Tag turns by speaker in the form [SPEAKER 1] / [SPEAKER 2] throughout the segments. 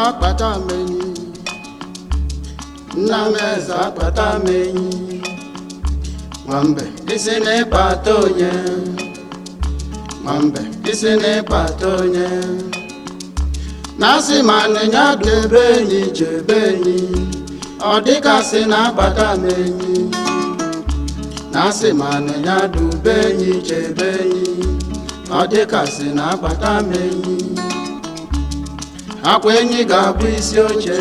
[SPEAKER 1] akpata m enyi, nna m eze akpata m enyi. Nwambe isi n'ịkpata onye, nwambe isi n'ịkpata onye. Na-asị ma nịnya debe enyi chebe enyi, ọ dịgasị na-akpata m enyi. Na-asị ma nịnya dube enyi chebe enyi, ọ dịgasị na-akpata m enyi. Akwa enyi ga-abụ isi oche,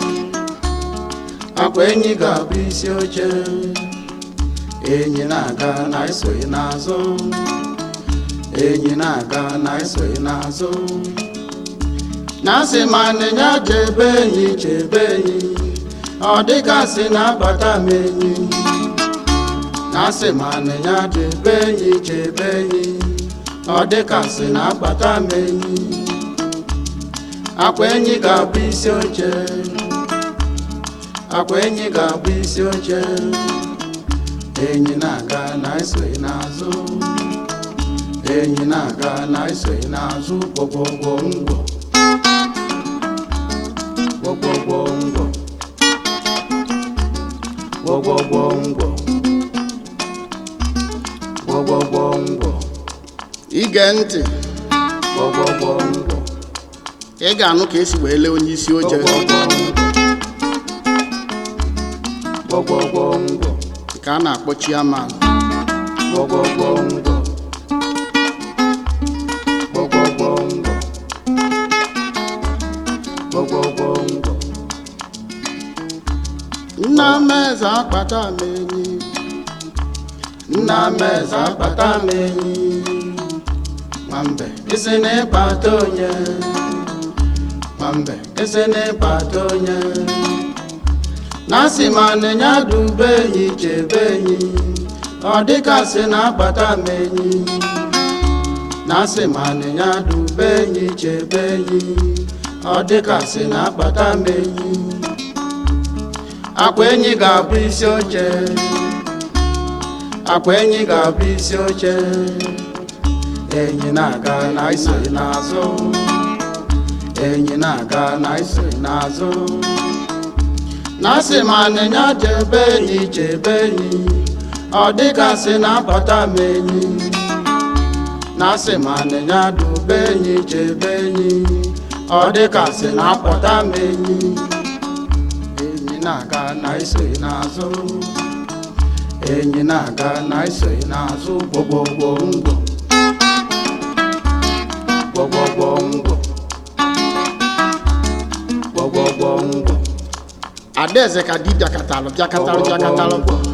[SPEAKER 1] akwa enyi ga-abụ isi oche. Enyi na-aga na esoghị n'azụ, enyi na-aga na esoghị n'azụ. Na-asị ma nịnya chebe enyi chebe enyi, ọ dịgasị na-akpata m enyi. Na-asị ma nịnya chebe enyi chebe enyi, ọ dịgasị na-akpata m enyi. Akwa enyi ga-abụ isi oche, akwa enyi ga-abụ isi oche. Enyi na-aga na esoghị n'azụ, enyi na-aga na esoghị n'azụ. Gwogwogwo ngwo, gwogwogwo ngwo, gwogwogwo ngwo, gwogwogwo ngwo. Ige ntị, gwogwogwo ngwo. Ị ga-anụ ka esi wee lee onye isi oche. Gwogwogwo ngwo ka a na-akpọ chairman. Gwogwogwo ngwo, gwogwogwo ngwo, gwogwogwo ngwo. Nna m eze akpata m enyi, nna m eze akpata m enyi. Nwambe isi n'ịkpata onye, nwambe isi n'ịkpata onye. Na-asị ma nịnya dube enyi chebe enyi, ọ dịgasị na-akpata m enyi. Na-asị ma nịnya dube enyi chebe enyi, ọ dịgasị na-akpata m enyi. Akwa enyi ga-abụ isi oche, akwa enyi ga-abụ isi oche. Enyi na-aga na esoghị n'azụ, enyi na-aga na esoghị n'azụ. Na-asị ma nịnya chebe enyi chebe enyi, ọ dịgasị na-akpata m enyi. Na-asị ma nịnya dube enyi chebe enyi, ọ dịgasị na-akpọta m enyi. Enyi na-aga na esoghị n'azụ, enyi na-aga na esoghị n'azụ. Gwogwogwo ngwo, gwogwogwo ngwo, gwogwogwo ngwo. Adaeze ka dibịa katalụ bịakatalụ bịakatalụ.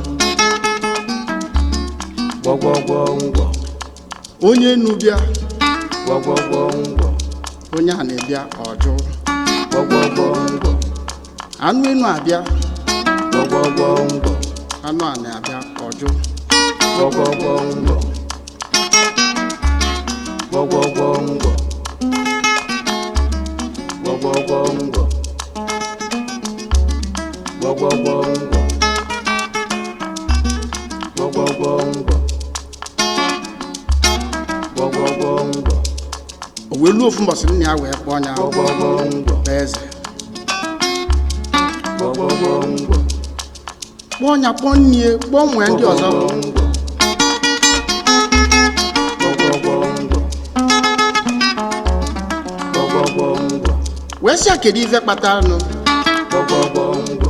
[SPEAKER 1] Gwogwogwo ngwo. Onye enu bịa, gwogwogwo ngwo. Onye a na-ebịa ọjụ. Gwogwogwo ngwo. Anụ enu abịa, gwogwogwo ngwo. Anụ a na-abịa ọjụ. Gwogwogwo ngwo, gwogwogwo ngwo, gwogwogwo ngwo, gwogwogwo ngwo, gwogwogwo ngwo, gwogwogwo ngwo. O wee luo ofu mbọsị nna ya wee kpọọ ya gwogwogwo ngwo bụ eze. Gwogwogwo ngwo. Kpọọ ya kpọọ nnie kpọọ nwee ndị ọzọ. Gwogwogwo ngwo, gwogwogwo ngwo. Wee sị ya kedu ife kpatara nụ. Gwogwogwo ngwo,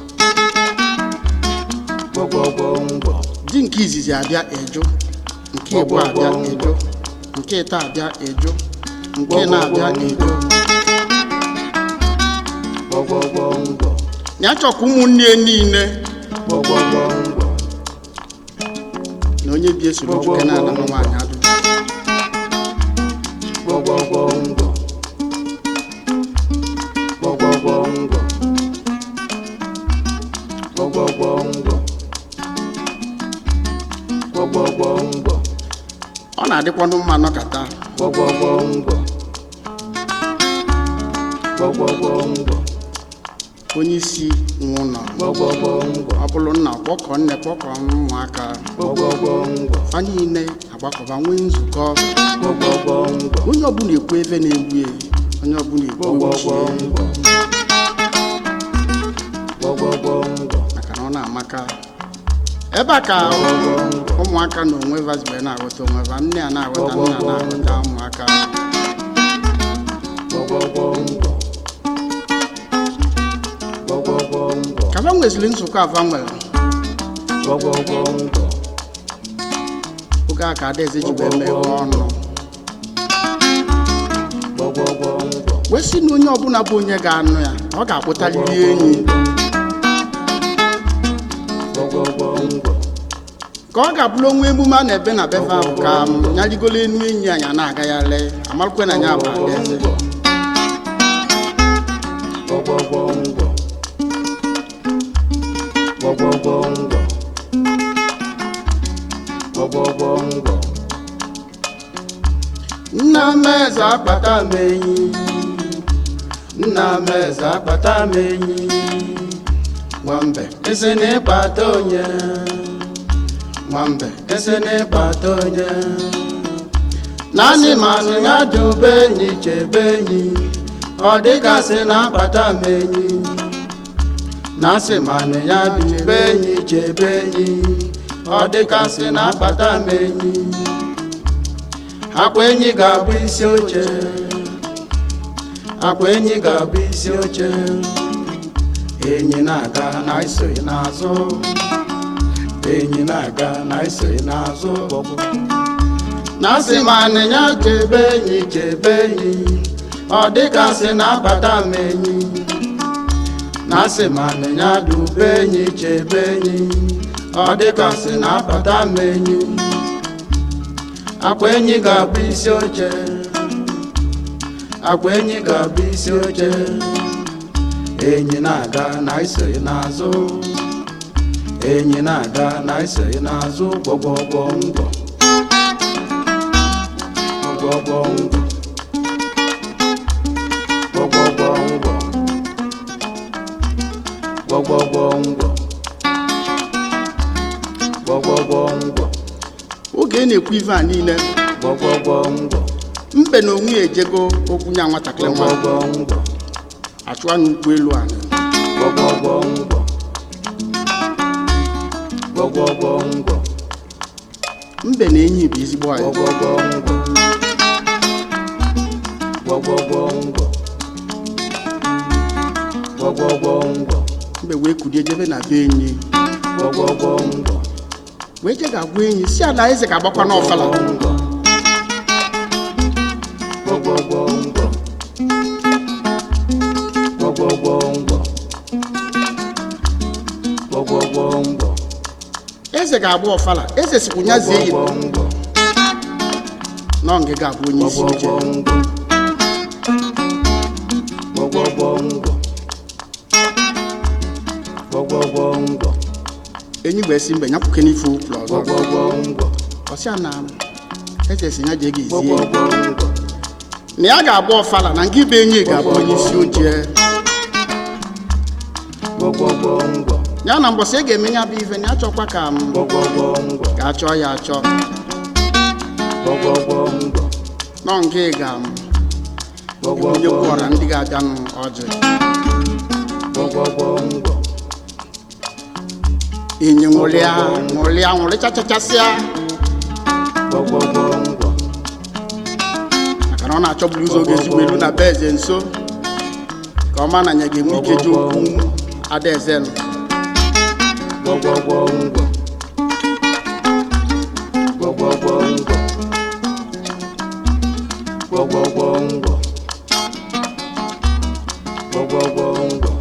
[SPEAKER 1] gwogwogwo ngwo. Di nke izizi abịa eju, nke igbo abịa eju, nke ịta abịa eju, nke na-abịa eju. Gwogwogwo ngwo. Ya chọkwa ụmụnne niile. Gwogwogwo ngwo. Na onye bi esoro nwoke na-ala nwaanyị adụ. Gwogwogwo ngwo, gwogwogwo ngwo, gwogwogwo ngwo, gwogwogwo ngwo. Ọ na-adịkwanụ mma nọkata. Gwogwogwo ngwo, gwogwogwo ngwo. Onye isi nwụnọ. Gwogwogwo ngwo. Ọ bụrụ nna kpọkọ nne kpọkọ ụmụaka. Gwogwogwo ngwo. Fa niile agbakọba nwee nzukọ. Gwogwogwo ngwo. Onye ọbụla ekwu ebe na-egbu ya. onye ọbụla igbo maka na ọ na-amaka ebe a ka ụmụaka na onwe vazibe na-aghọta onwe va nne a na-aghọta nna na-aghọta ụmụaka ka va nwezili nzukọ ava nwere oge a ka adaeze jibe meghe ọnụ wee sị na onye ọbụla bụ onye ga-anụ ya ọ ga-akpụtaliri enyi ka ọ ga-abụrụ onwe emume a na-ebe na befe ahụ ka ya rigolo enu enyi anyị na-aga ya lee amarụkwe na ya bụ adaeze nna m eze akpata m enyi nna m eze akpata m enyi nwambe ese na-ịkpata onye nwambe ese na-ịkpata onye naanị manụ ya dube enyi chebe enyi ọ dịgasị na-akpata m enyi na-asị manụ ya dube enyi chebe enyi ọ dịgasị na-akpata m enyi akwa enyi ga-abụ isi oche akwa enyi ga-abụ isi oche enyi na-aga na isoghị n'azụ enyi na-aga na isoghị n'azụ na-asị ma anịnya chebe enyi ọ dịgasị na-akpata m enyi na-asị ma anịnya dube enyi chebe enyi ọ dịgasị na-akpata m enyi akwa enyi ga-abụ isi oche akwa enyi ga-abụ isi oche enyi na-aga na isoghị n'azụ enyi na-aga na isoghị n'azụ gbọgbọgbọ ngwọ gbọgbọgbọ ngwọ gbọgbọgbọ ngwọ gbọgbọgbọ ngwọ gbọgbọgbọ ngwọ oge na-ekwu ife a niile gbọgbọgbọ ngwọ mbe na onwe ya ejego okwu nya nwatakịrị gbọgbọgbọ ngwọ achụwa n'ụkwụ elu ala gbọgbọgbọ ngwọ gbọgbọgbọ ngwọ mbe na enyi bụ ezigbo anyị gbọgbọgbọ ngwọ gbọgbọgbọ ngwọ gbọgbọgbọ ngwọ mbe wee kulie jebe na be enyi gbọgbọgbọ ngwọ wee je ga-agwa enyi si ala eze ga-agbakwa n'ọfala gbọgbọgbọ ngwọ gbọgbọgbọ ngwọ gbọgbọgbọ ngwọ eze ga-agba ọfala eze sikwu nya zie yi nọ nge ga-abụ onye isi oche gbọgbọgbọ ngwọ gbọgbọgbọ ngwọ enyi gbe si mbe nyapụke n'ife ụkwụ ọzọ ọsịa na eze si ya jee ga-ezie na ya ga-agba ọfala na nke ibe enyi ga-abụ onye isi oche ya na mbọsị ị ga-eme ya bụ ife na ya chọkwa ka m ga-achọ ya achọ nọ nke ga m onye kwụọra ndị ga-abịa n'ọjị enyi nwụrịchachachasịa maka na ọ na-achọburu ụzọ oge ezigbo elu na be eze nso ka ọ ma na ya ga-enwe ike ji okwu adaeze nọ gbọgbọgbọ ngwọ gbọgbọgbọ ngwọ gbọgbọgbọ ngwọ gbọgbọgbọ ngwọ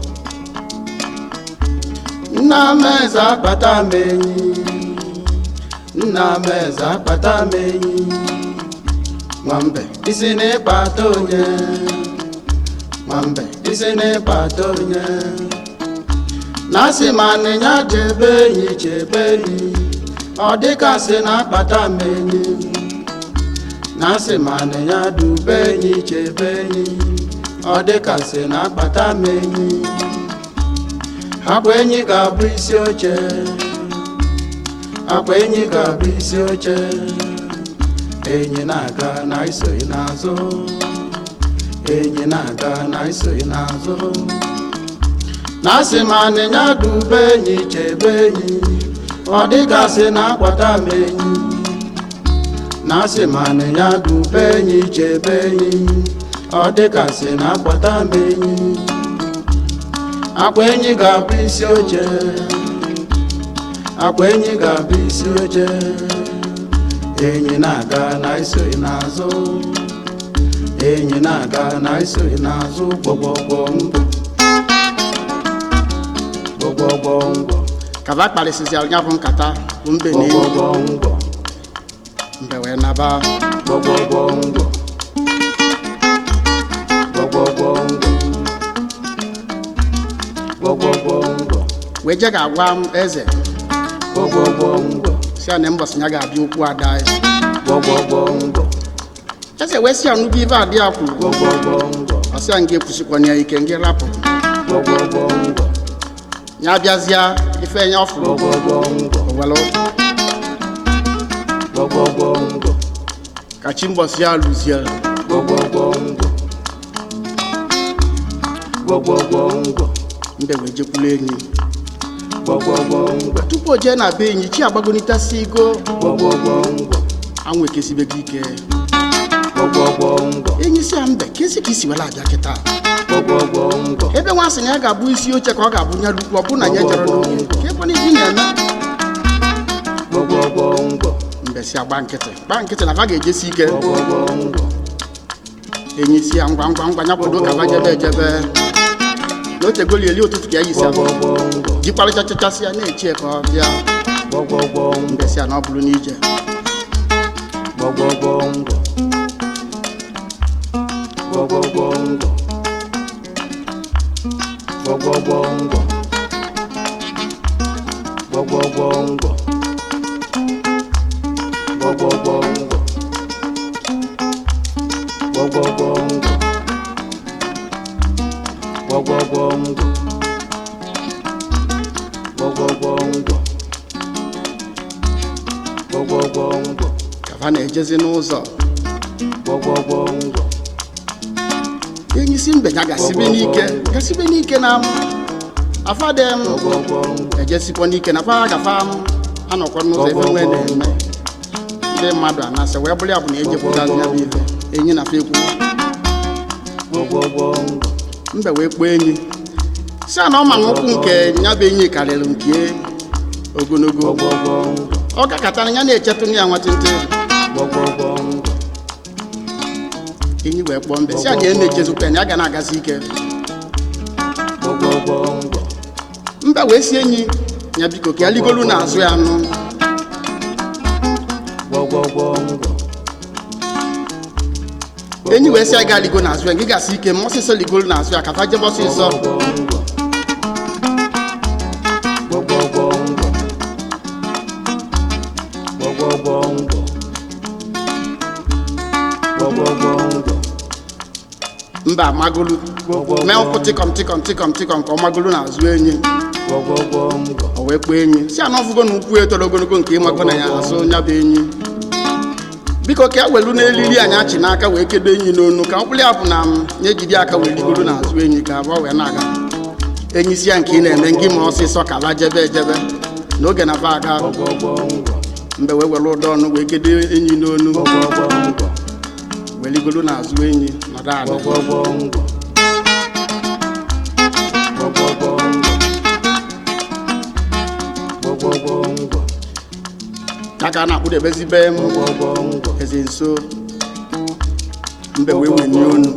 [SPEAKER 1] nna m eze akpata m enyi nna m eze akpata m enyi nwambe isi na-ịkpata onye nwambe isi na-ịkpata onye na-asị ma anịnya chebe enyi ọ dịgasị na-akpata m enyi na-asị ma anịnya dube enyi chebe enyi ọ dịgasị na-akpata m enyi akwa enyi ga-abụ isi oche akwa enyi ga-abụ isi oche enyi na-aga na isoghị n'azụ enyi na-aga na isoghị n'azụ na-asị ma anịnya dube enyi chebe enyi ọ dịgasị na-akwata m enyi na-asị ma anịnya dube enyi chebe enyi ọ dịgasị na-akwata m enyi akwa enyi ga-abụ isi oche akwa enyi ga-abụ isi oche enyi na-aga na isoghị n'azụ enyi na-aga na isoghị n'azụ gbọgbọgbọ ngwọ kaba kparịsịsị ya bụ nkata bụ mbe na enyi mbe wee naba gbọgbọgbọ ngwọ wee je ga-agwa m eze si ya na mbọsị ya ga-abịa okwu ada ya eze wee si ya nnukwu ibe adị ya kwuru ọsị ya nga ekwusikwana ya ike nga rapụ ya bịazịa ife ya ọfụrụ ka chi mbọsị ya lụzie mbe wee jekwulu enyi tupu o jee na be enyi chi agbagonitasi igo anwụ ekesibego ike enyi si ya mbe kesi ka isi wela abịa kịta ebe nwa sị na ya ga-abụ isi oche ka ọ ga-abụ nya lukwu ọ bụ na ya jere n'oge ka ebe na ibi na-eme mbe si agba nkịtị na va ga-ejesi ike enyi si ya ngwa ya kwado ka va jebe ejebe n'otegoli eli ụtụtụ ka ya yisi abụ jikparịchachachasị ya na-echie ka ọ bịa mbe si ya na ọ bụrụ n'ije ka na-ejezi n'ụzọ enyi si mbe ya gasibe n'ike na afadem ejesikwa n'ike na fa gafa anọkwa n'ụzọ ebe nwee na-eme ndị mmadụ anasị wee bụrụ ya bụ na ejepụtazi ya bụ ife enyi na fekwu mbe wee kpọọ enyi si na ọ ma n'ụkwụ nke ya bụ enyi karịrị nke ogologo ọ gakọtara ya na-echetụ ya nwatịntị enyi wee kpọọ mbe si a ga na-echezukwa ya ga na-agazi ike mbe wee si enyi ya biko ka ya ligolu n'azụ ya nụ enyi wee si ya ga ligo n'azụ ya gị gasị ike ma ọsịsọ ligolu n'azụ ya ka fa jebe ọsịsọ mba amagolu mee ụkwụ tịkọm ka ọ magolu n'azụ enyi o wee kpọọ enyi si anọfụgo na ukwu etoro ogologo nke ịmago na ya azụ nya bụ enyi biko ka e welu n'elili anyị achị n'aka wee kedo enyi n'onu ka ọkpụrụ ya bụ na ya ejide aka wee ligoro n'azụ enyi ka abụọ wee na-aga enyi si ya nke ị na-eme ngị ma ọsịsọ ka ba jebe ejebe n'oge na ba aga mbe wee were ụdọ ọnụ wee kedo enyi n'onu wee ligoro n'azụ enyi nọdụ ala aka na-akpụdebezi be m eze nso mbe wee wenye onu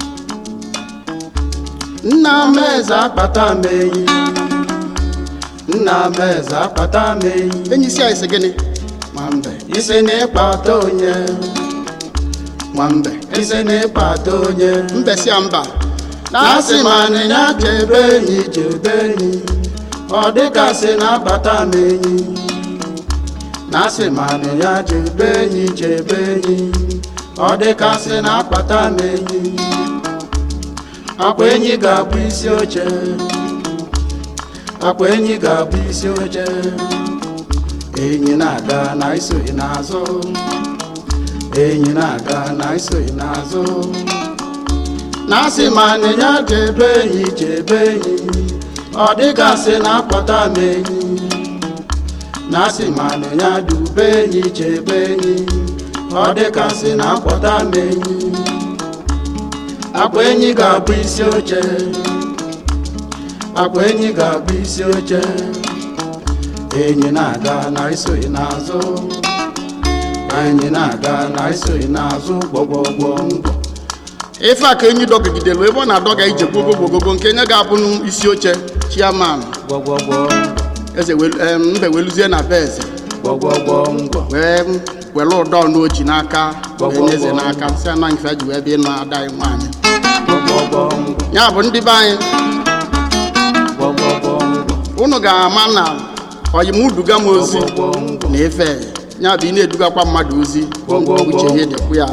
[SPEAKER 1] nna m eze akpata m enyi nna m eze akpata m enyi enyi si ise gịnị nwambe ise na-ekpata onye nwambe ise na-ekpata onye mbe si ya mba na-asị ma anịnya chebe enyi ọ dịgasị na-akpata m enyi na-asị ma anịnya chebe enyi ọ dịgasị na-akpata m enyi akwa enyi ga-abụ isi oche akwa enyi ga-abụ isi oche enyi na-aga na isoghị n'azụ enyi na-aga na isoghị n'azụ na-asị ma nịnya chebe enyi ọ dịgasị na-akpọta m enyi na-asị ma nịnya dube enyi chebe enyi ọ dịgasị na-akpọta m enyi akwa enyi ga-abụ isi oche akwa enyi ga-abụ isi oche enyi na-aga na isoghị n'azụ enyi na-aga na isoghị n'azụ gbọgbọgbọ ngwọ ife a ka enyi dọgidelu ebe ọ na-adọga ije gbogogogogo nke nye ga-abụ isi oche chairman eze mbe weluzie na be eze wee were ụdọ n'oji n'aka wee eze n'aka si ana ife ji wee bịa ịnụ ada anyị nwaanyị ya bụ ndị be anyị unu ga-ama na oyimuduga m ozi na ife ya bụ ị na-edugakwa mmadụ ozi uche ya dịkwu ya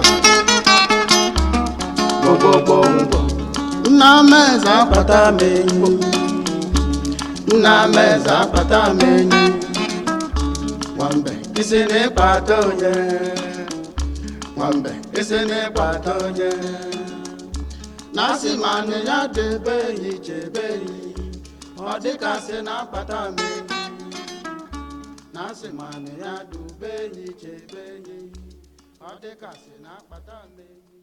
[SPEAKER 1] nna m eze akpata m enyi nna m eze akpata m enyi nwambe isi na-ịkpata onye nwambe isi na-ịkpata onye na-asị ma nne ya debe enyi chebe enyi ọ dịgasị na-akpata m enyi na-asị ma nne ya dube enyi chebe enyi ọ dịgasị na-akpata m enyi